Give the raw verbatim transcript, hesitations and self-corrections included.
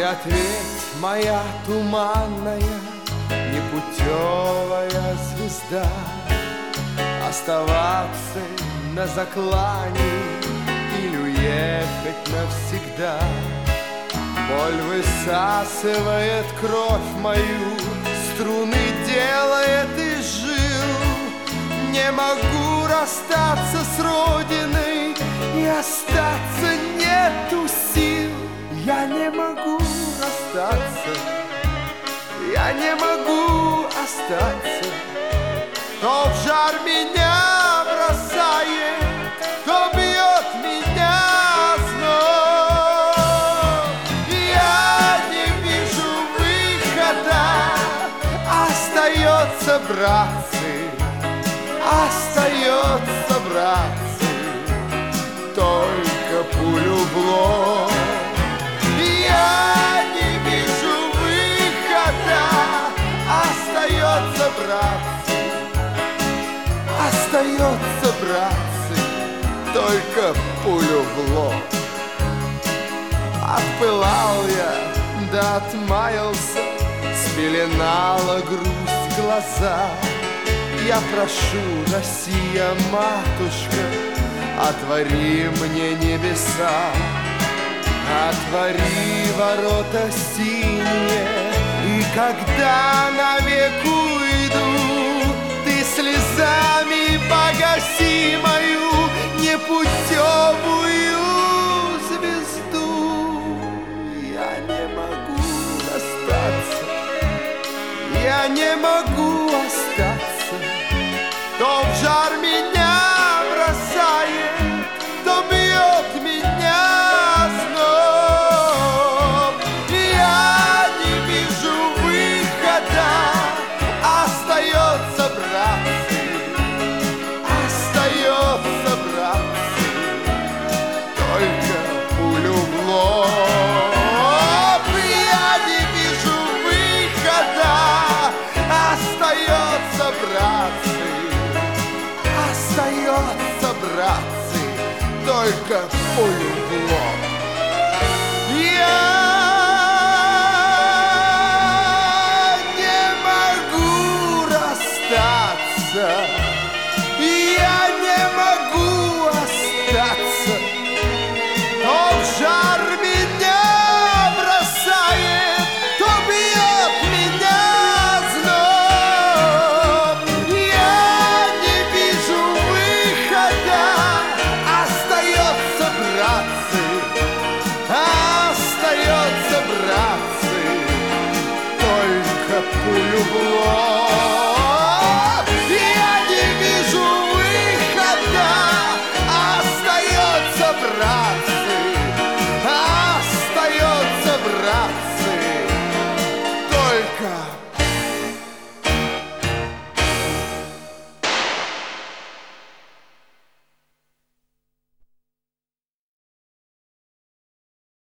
ответь, моя туманная, непутевая звезда, оставаться на заклане или уехать навсегда. Боль высасывает кровь мою, струны делает из жил. Не могу расстаться с родиной, и остаться нету сил. Я не могу расстаться, я не могу остаться. То в жар меня бросает, то бьет меня зноб. Я не вижу выхода, остается, братцы, остается, братцы, только пулю в лоб. Я не вижу выхода, остается, братцы, остается, братцы, только пулю в лоб. Отпылал я, да отмаялся, спеленала грусть глаза. Я прошу, Россия, матушка, отвори мне небеса. Отвори ворота синие, и когда навек уйду, ты слезами погаси мою непутевую звезду. Я не могу расстаться, я не могу остаться. То в жар меня бросает, то бьет меня зноб. Я не вижу выхода, остается, братцы, остается, братцы, только пулю в лоб. Я не вижу выхода, остается, братцы, остается, братцы, только пулю в лоб.